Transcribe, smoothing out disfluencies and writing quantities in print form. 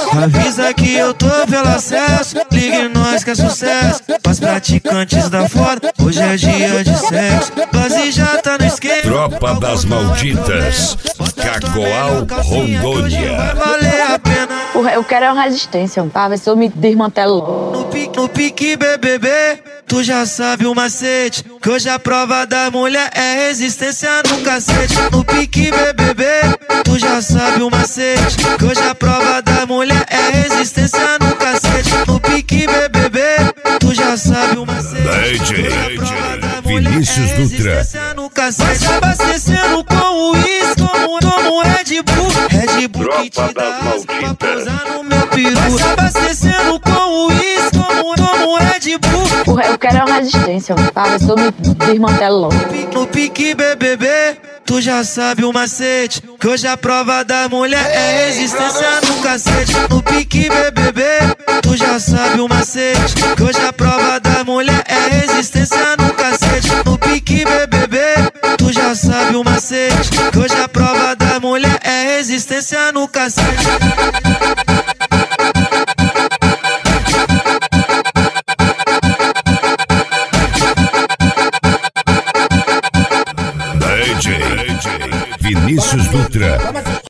Avisa que eu tô pelo acesso, ligue nós que é sucesso. Pras praticantes da foda, hoje é dia de sexo. Base já tá no esquema. Tropa das Malditas, Cacoal, Rondônia. Vai valer a pena. Porra, eu quero uma resistência, pra ver se eu me desmantelo. No pique BBB, tu já sabe o macete, que hoje a prova da mulher é resistência no cacete. No pique BBB, tu já sabe o macete, que hoje a prova da mulher é resistência no cacete. No pique BBB, tu já sabe o macete, DJ Vinícius Dutra. vai se abastecendo com uísque, como Red Bull. Red Bull que te dá pra pousar no meu peru. Vai se abastecendo com uísque, como Red Bull. Porra, eu quero uma resistência, pra ver se eu me desmantelo. No pique BBB, tu já sabe o macete, que hoje a prova da mulher é resistência no cacete. No pique BBB, tu já sabe o macete, que hoje a prova da mulher é resistência no cacete. No pique BBB, tu já sabe o macete, que hoje a prova da mulher é resistência no cacete. DJ Vinícius Dutra.